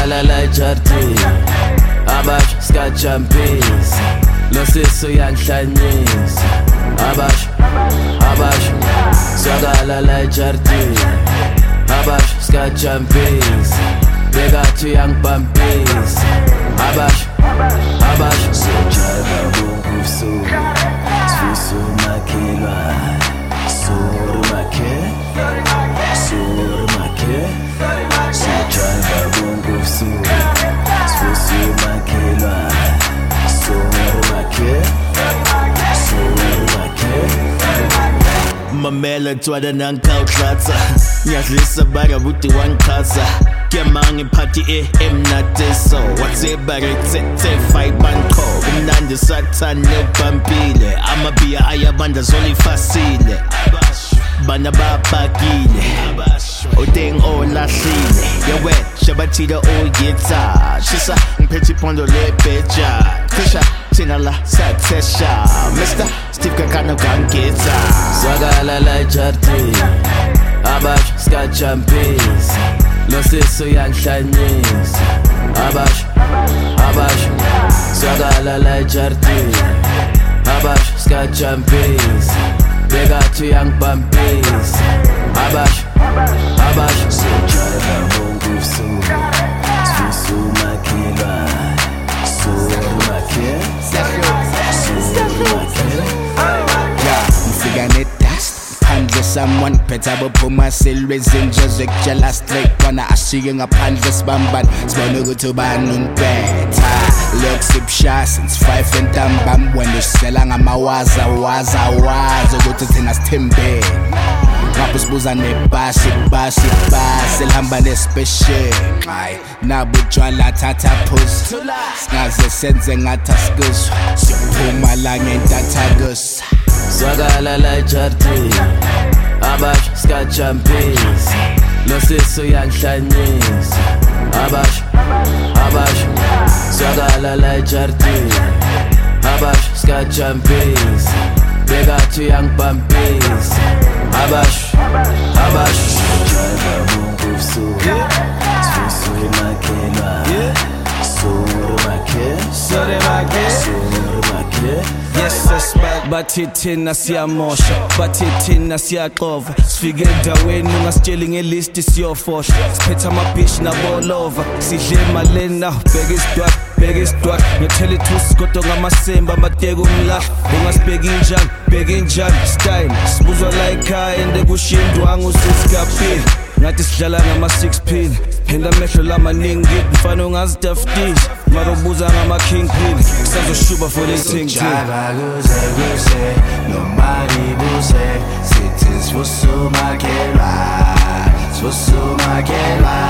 Swagala la jarti Abash skachampis Lo sisu yanhlanyisa Abash Swagala la jarti Abash skachampis Begatu yang pampis Abash Sojaba bongo so Swisu makilwa Sur make Sojaba bongo so Swisu makilwa Sur make Mamela twada nang kautlatsa Nyadlisa baga buti wankasa Kemangi party emnateso Watsebare tete fight banko Umnandi satane pampile Amabia ayabanda zoli fasile Bana babakile Odeng o lahlile Yawe shabatida o yeta Shisa mpeti pondo lepeja Kisha tina la satesha Mr. Steve Kakano gangeta Swagala la jarti Abash skachampis Lo sisu yanhlanyisa Abash Swagala la jarti Abash skachampis Begatu yang pampis Abash Sojaba bongo so Swisu makilwa Sur make Mfigane dust Phandle someone Phethabo phuma silwezini Joseph Jala straight Kona ashike ngaphandle sibambani Sibone ukuthi ubani umpetha Look sip shy since 5 entambam When usela ngamawaza ukuthi thina sithembe Ngapho sibuza nebhasi Elihamba nespecial Nabo utshwala thatha phuzi Singaze senze ngathi asikuzwa Siyophuma la ngentathakusa Swagala la jarti Abash skachampis Lo sisu yanhlanyisa Abash Swagala la jarti Abash skachampis Begatu yang pampis Abash Sojaba bongo so Swisu makilwa Sur make Yes, suspect bathi thina siyamosha bathi thina siyaxova sifike endaweni ungasitsheli ngelist siyofoshwa siphethe amabhishi nabolova sidle emaleni na bheka isidwat ngithela ithusi kodwa ngamasemba amateka umlahla ungasibheki njani style sibuzwa la ekhaya ende kushindwanga usisigapile ngathi sidlala ngama-6 pin phela amehlo lamaningi mfana ungazidaftisha mara ubuza ngama-king pin kusazoshuba for the thing Java kuze Nobody buse Sithi sivusa umakhelwane